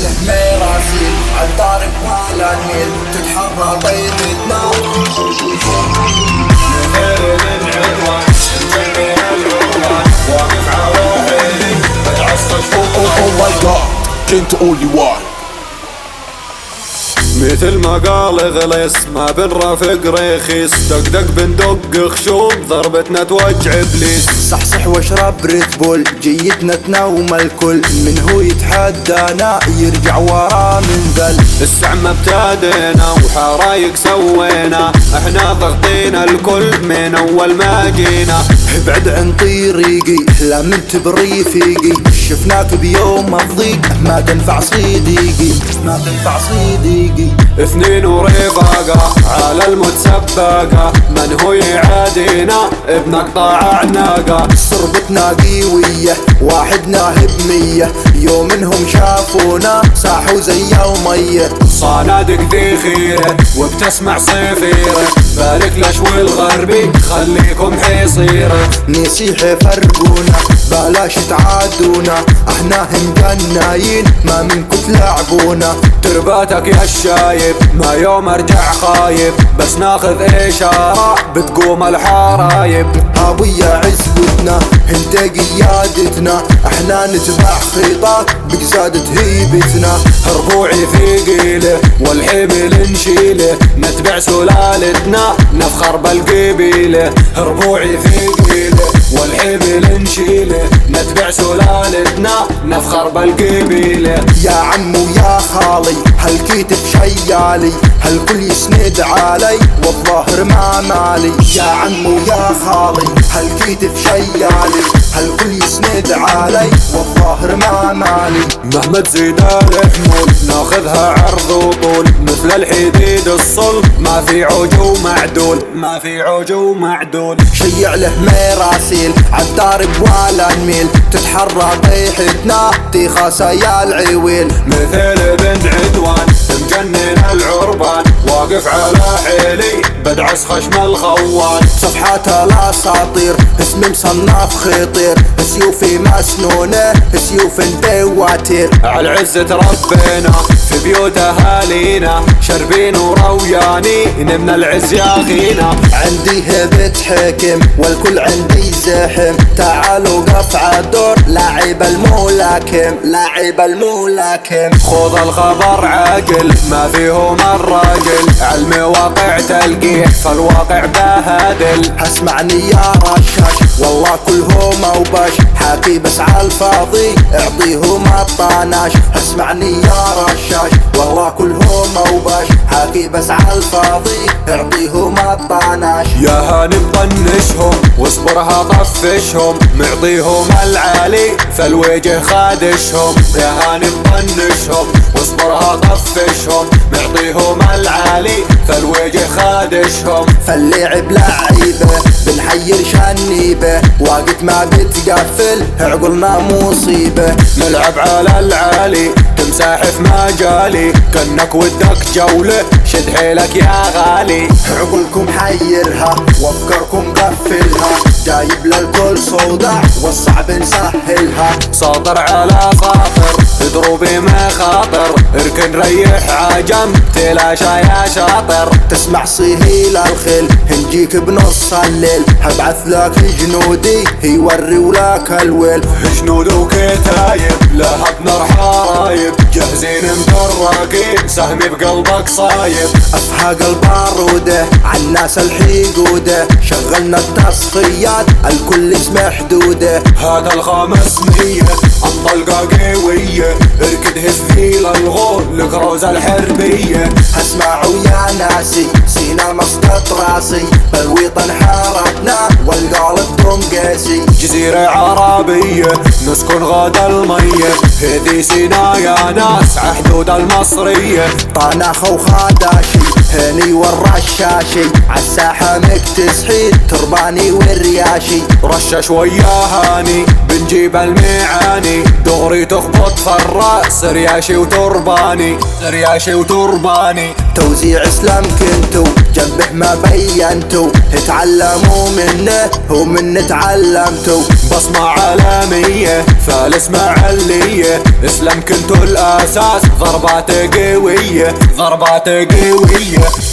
له مراسيل عالطارق ولا نيل تتحرى بيضتنا مثل العدوان مجنن العروان واقف على حيلي بتعصش فوق. Oh my god, كنت قولي واي مثل ما قال غلس ما بنرافق رخيص دق بندق خشوم ضربتنا توجع ابليس. صحصح واشرب ريد بول جيتنا تنوم الكل من هو يتحدانا يرجع ورا من ذل. السعمة ابتدينا وحرايق سوينا احنا ضغطينا الكل من اول ما جينا. ابعد عن طريقي لا من تبريفيقي شفناك بيوم الضيق ما تنفع صديقي ما تنفع صديقي. اثنين ورفاقة على الموت سباقة من هو يعادينا بنقطع عناقة. صربتنا قوية واحدنا بمية يوم منهم شافونا صاحوا زي يومية. صنادق ذي خيرة وبتسمع صفيرة بالك لشوي الغربي خليكم حصيرة. نسيح فرقونا بلاش تعادونا احنا هنجناين ما منكم تلعبونا. ترباتك يا الشايب ما يوم ارجع خايب بس ناخذ اشارة بتقوم الحرايب. هاوية عزبتنا انت قيادتنا احنا نتبع خطاك بقزادة هيبتنا. ربوعي ثقيلة والحمل نشيله نتبع سلالتنا نفخر بالقبيلة. ربوعي ثقيلة والحمل نشيله نتبع سلالتنا نفخر بالقبيلة. يا عمو يا خالي هالكتف شيالي هالكل يسند علي والظاهر ما مالي. يا عمو يا خالي هالكتف شيالي هالكل يسند علي والظاهر ما مالي. مهما تزيد الحمول ناخذها عرض وطول مثل الحديد الصلب ما في عجو معدول ما في عجو معدول. شيع له مراسيل عالدارب ولا نميل تتحرى طيحتنا تيخاسا يا العويل. مثل بنت عدوان مجنن العربان واقف على حيلي بدعس خشم الخوان. صفحات الاساطير اسم مصنف خطير سيوفي مسنونة سيوف دواتير. على عزة ربنا في بيوت اهالينا شربين ورويانين من العز يا اخينا. عندي هبة حكم والكل عندي زحم تعالوا قف عالدور لاعب الملاكم لاعب الملاكم. خذ الخبر عاقل ما فيهم الراجل عالمواقع تلقيه فالواقع بهادل. اسمعني يا رشاش والله كلهم اوباش حاكي بس عالفاضي اعطيهم الطناش. اسمعني يا رشاش والله كلهم اوباش حاكي بس عالفاضي اعطيهم الطناش. يا هاني مطنشهم واصبرها طفشهم معطيهم العالي فالوجه خادشهم. يا هاني مطنشهم واصبرها طفشهم معطيهم العالي فالوجه خادشهم. فاللعب لعيبه بنحير شنيبه وقت ما بتقفل عقلنا مصيبه. نلعب على العالي تمساح في مجالي كنك ودك جولة شد حيلك يا غالي. عقلكم حيرها وافكاركم قفلها جايب للكل صودع والصعب نسهلها. ساطر على خاطر اضربي مخاطر اركن ريح عجم تلاشى يا شاطر. تسمع صهيل الخيل هنجيك بنص الليل هبعث لك جنودي يوري ولك الويل. جنود وكتايب لهب نار حرايب جاهزين مدرقين سهمي بقلبك صايب. افهاق البارودة عالناس الحقودة شغلنا التصفيات الكل اسمه حدودة. هذا ال500 الطلقة قوية اركد هزيل الغول الكروز الحربية. اسمعوا يا ناسي سينا مسقط راسي بالوطن حارتنا والقالب دمقاسي. جزيرة عربية نسكن غدا المية هذي سينا يا ناس عحدود المصرية. طناخ وخاداشي هني والرشاشي عالساحة مكتسحين ترباني والرياشي. رشش ويا هاني نجيب المعاني دغري تخبط في الراس، رياشي وترباني رياشي وترباني. توزيع اسلام كنتو جنبه ما بينتو، اتعلموا منه ومن تعلمتو. بصمة عالمية فالس معلية، اسلام كنتو الاساس، ضربات قوية ضربات قوية.